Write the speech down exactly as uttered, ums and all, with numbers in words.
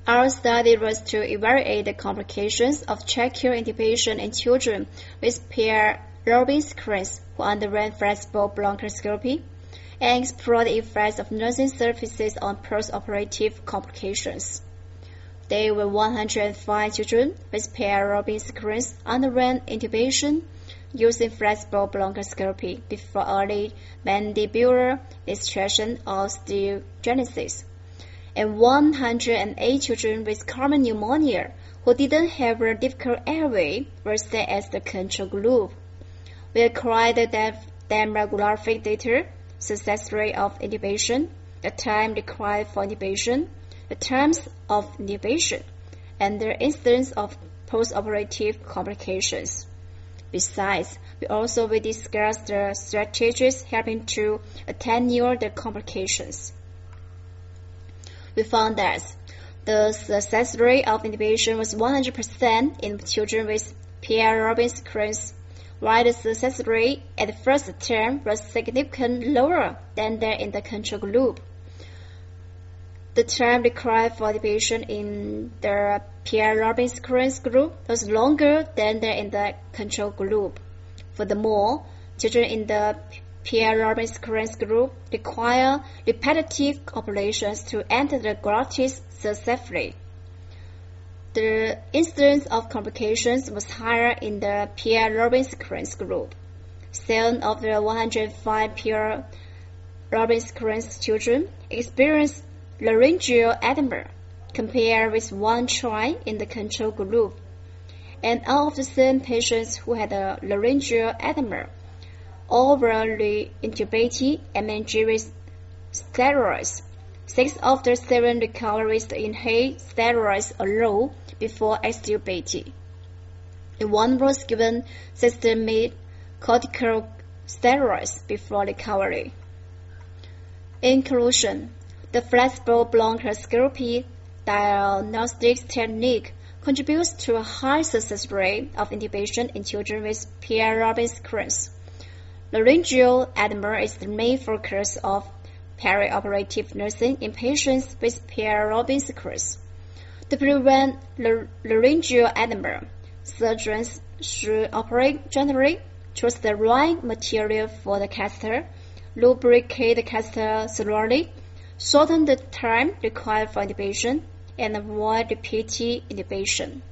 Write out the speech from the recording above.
Our study was to evaluate the complications of tracheal intubation in children with Pierre Robin-Screen's who underwent flexible bronchoscopy and explore the effects of nursing services on post-operative complications. There were one hundred five children with Pierre Robin-Screen's underwent intubation using flexible bronchoscopy before early mandibular extraction or osteogenesis, and one hundred eight children with common pneumonia who didn't have a difficult airway were set as the control group. We acquired the demographic data, success rate of intubation, the time required for intubation, the terms of intubation, and the incidence of post-operative complications. Besides, we also will discuss the strategies helping to attenuate the complications. We found that the success rate of intubation was one hundred percent in children with Pierre Robin-Screen's, while the success rate at the first term was significantly lower than that in the control group. The time required for intubation in the Pierre Robin-Screen's group was longer than that in the control group. Furthermore, children in the Pierre Robin-Screen's group require repetitive operations to enter the glottis successfully. The incidence of complications was higher in the Pierre Robin-Screen's group. Seven of the one hundred five Pierre Robin-Screen's children experienced laryngeal edema, compared with one child in the control group, and all of the seven patients who had a laryngeal edema all were re-intubated and managed with steroids. Six of the seven recovered with inhaled steroids alone before extubating, and one was given systemic corticosteroids before recovery. In conclusion, the flexible bronchoscopy diagnostic technique contributes to a high success rate of intubation in children with Pierre Robin-Screen's. Laryngeal edema is the main focus of perioperative nursing in patients with Pierre Robin-Screen's. To prevent laryngeal edema, surgeons should operate gently, choose the right material for the catheter, lubricate the catheter thoroughly, shorten the time required for intubation, and avoid repeated intubation.